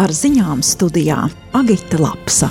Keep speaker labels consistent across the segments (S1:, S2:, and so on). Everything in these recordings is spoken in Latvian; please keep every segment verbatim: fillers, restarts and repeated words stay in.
S1: ar ziņām studijā Agita Lapsa.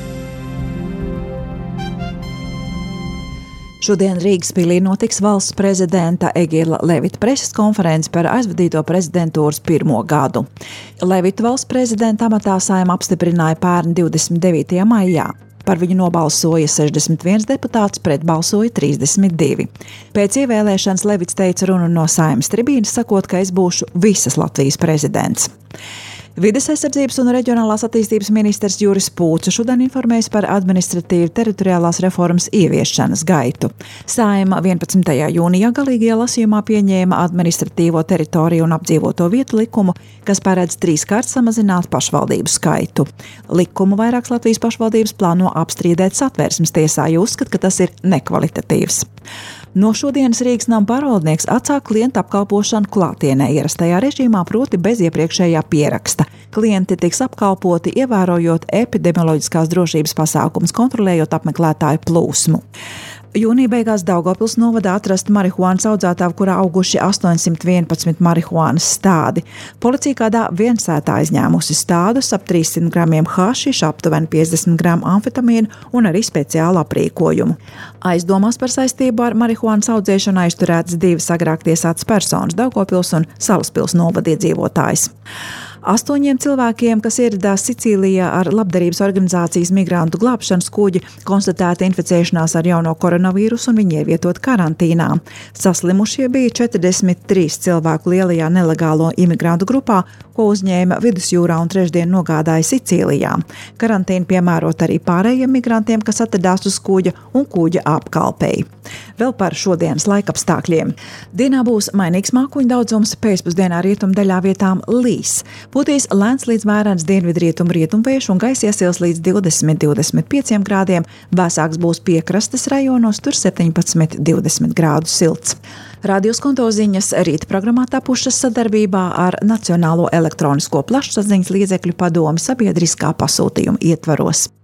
S1: Šodien Rīgas pilī notiks valsts prezidenta Egila Levita preses konference par aizvadīto prezidentūras pirmo gadu. Levita valsts prezidenta amatā Saeima apstiprināja pērn divdesmit devītajā maijā. Par viņu nobalsoja sešdesmit viens deputāts, pret balsoja trīsdesmit divi. Pēc ievēlēšanas Levits teica runu no Saeimas tribīnes, sakot, ka es būšu visas Latvijas prezidents. Vides aizsardzības un reģionālās attīstības ministrs Juris Pūce šodien informēs par administratīvu teritoriālās reformas ieviešanas gaitu. Saeima vienpadsmitajā jūnijā galīgajā lasījumā pieņēma administratīvo teritoriju un apdzīvoto vietu likumu, kas paredz trīskārt samazināt pašvaldību skaitu. Likumu vairākas Latvijas pašvaldības plāno apstrīdēt Satversmes tiesā, jo uzskata, ka tas ir nekvalitatīvs. No šodienas Rīgas nama pārvaldnieks atsāk klientu apkalpošanu klātienē ierastajā režīmā, proti bez iepriekšējā pieraksta. Klienti tiks apkalpoti, ievērojot epidemioloģiskās drošības pasākumus, kontrolējot apmeklētāju plūsmu. Jūnija beigās Daugavpils novadā atrasta marihuānas audzētāvu, kurā auguši astoņsimt vienpadsmit marihuānas stādi. Policija kādā viensētā aizņēmusi stādus ap trīssimt gramiem hašiša, aptuveni piecdesmit gramu amfetamīnu un arī speciālu aprīkojumu. Aizdomās par saistību ar marihuānas audzēšanu aizturētas divas agrāk tiesātas personas, Daugavpils un Salaspils novada iedzīvotājs. Astoņiem cilvēkiem, kas ieradās Sicīlijā ar labdarības organizācijas migrantu glābšanas kuģi, konstatēta inficēšanās ar jauno koronavīrusu un viņi ievietot karantīnā. Saslimušie bija četrdesmit trīs cilvēku lielajā nelegālo imigrantu grupā, ko uzņēma Vidusjūrā un trešdien nogādāja Sicīlijā. Karantīna piemērot arī pārējiem migrantiem, kas atradās uz kuģa un kuģa apkalpei. Vēl par šodienas laikapstākļiem. Dienā būs mainīgs mākoņu daudzums, pēcpusdienā rietumdaļā vietām līs. Pūtīs lēns līdz mērens dienvidrietumu rietumvējš un gaisa iesils līdz divdesmit līdz divdesmit pieciem grādiem. Vēsāks būs piekrastes rajonos, tur septiņpadsmit līdz divdesmit grādu silts. Radio Skonto ziņas rīta programmā tapušas sadarbībā ar Nacionālo elektronisko plašsaziņas līdzekļu padomi sabiedriskā pasūtījuma ietvaros.